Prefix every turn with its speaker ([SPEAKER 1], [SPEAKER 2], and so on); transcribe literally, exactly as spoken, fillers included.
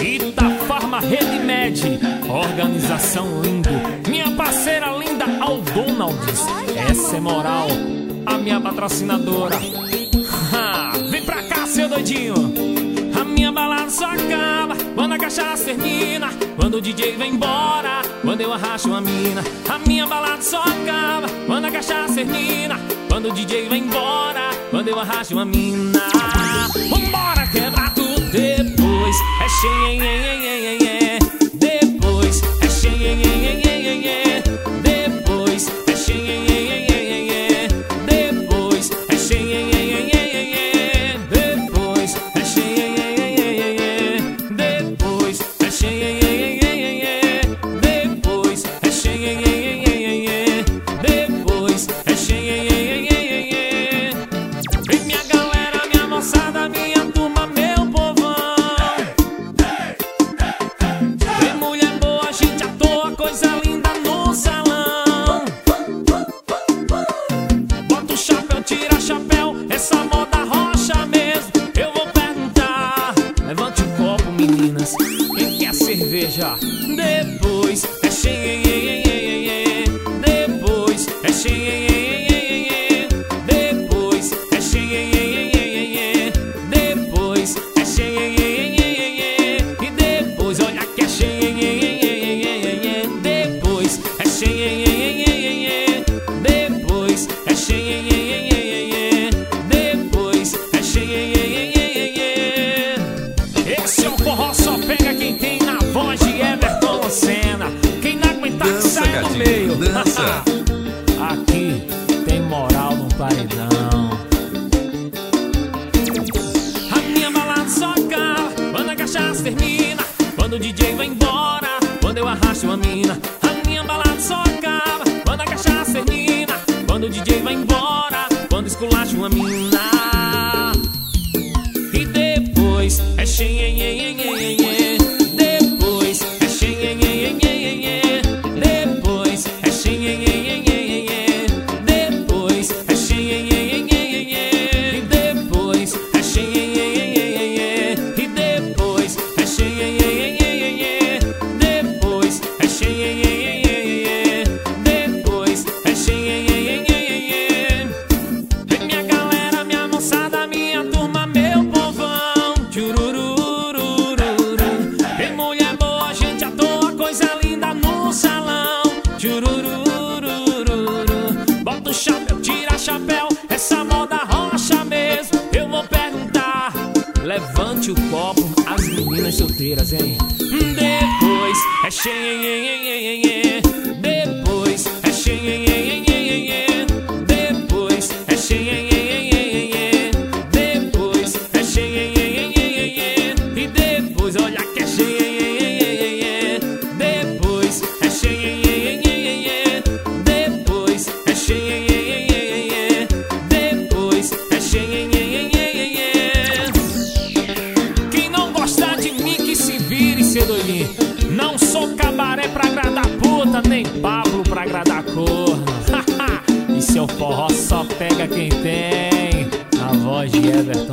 [SPEAKER 1] Itafarma Redmed, organização lindo. Minha parceira linda Aldonalds, essa é moral, a minha patrocinadora. Ha, vem pra cá, seu doidinho. A minha balada só acaba quando a cachaça termina, quando o D J vem embora, quando eu arrasto uma mina. A minha balada só acaba quando a cachaça termina, quando o D J vem embora, quando eu arrasto uma mina. Vambora quebrar tudo depois, é xenhenhenhenhenhenhen. Depois é xenhenhenhenhenhenhen. Depois é xenhenhenhenhenhen. Depois é xenhenhenhenhenhen. Depois é xenhenhenhenhenhen. Depois é xenhenhenhenhenhen. Depois é xenhenhenhenhenhen. Depois é xenhenhenhenhenhen. Vem minha galera, minha moçada, minha turma, meu povão. Vem mulher boa, gente à toa, coisa linda no salão. Bota o chapéu, tira chapéu, essa moda rocha mesmo. Eu vou perguntar, levante o copo, meninas, quem quer cerveja? Depois é xenhenhenhenhenhen. Depois é xenhenhenhenhenhen. Depois é xenhenhenhenhenhen. Depois é xenhenhenhenhenhen. E depois, olha que é xenhenhenhenhenhen. Depois é xenhenhenhenhenhen. Depois é xenhenhenhenhenhen. Depois é xenhenhenhenhenhen. Esse é o forró, só pega quem tem, na voz de Everton Senna. Quem não aguentar que
[SPEAKER 2] Dança,
[SPEAKER 1] sai do
[SPEAKER 2] gatinho,
[SPEAKER 1] meio.
[SPEAKER 2] dança.
[SPEAKER 1] Aqui tem moral no paredão. A minha balada só acaba quando a cachaça termina, quando o D J vai embora, quando eu arrasto uma mina. A minha balada só acaba quando a cachaça termina, quando o D J vai embora, quando esculacho uma mina. E depois é xenhenhenhenhenhen. Depois é xenhenhenhenhenhen. Depois é xenhenhenhenhenhen. Depois é xenhenhenhenhenhen. E depois é xenhenhenhenhenhen. E depois é xenhenhenhenhenhen. Depois é xenhenhenhenhenhen. Depois é xenhenhenhenhenhen. Vem minha galera, minha moçada, minha turma, meu povão. Tchurururururu. Vem mulher boa, gente à toa, coisa linda no salão. Tchurururururu. Bota o chapéu, tira chapéu, essa moda rocha mesmo. Eu vou perguntar, levante o copo, as meninas solteiras, hein? Depois é xenhenhenhenhenhen. Depois é xenhenhenhenhenhen. Depois é xenhenhenhenhenhen. Depois é xenhenhenhenhenhen. E depois, olha que é xenhenhenhenhenhen. Depois é xenhenhenhenhenhen. Depois é xenhenhenhenhenhen. Depois é xenhenhenhenhenhen. Quem não gostar de mim que se vire, seu doidinho. Não sou cabaré pra agradar puta, nem Pablo pra agradar corno. E seu forró só pega quem tem a voz de Everton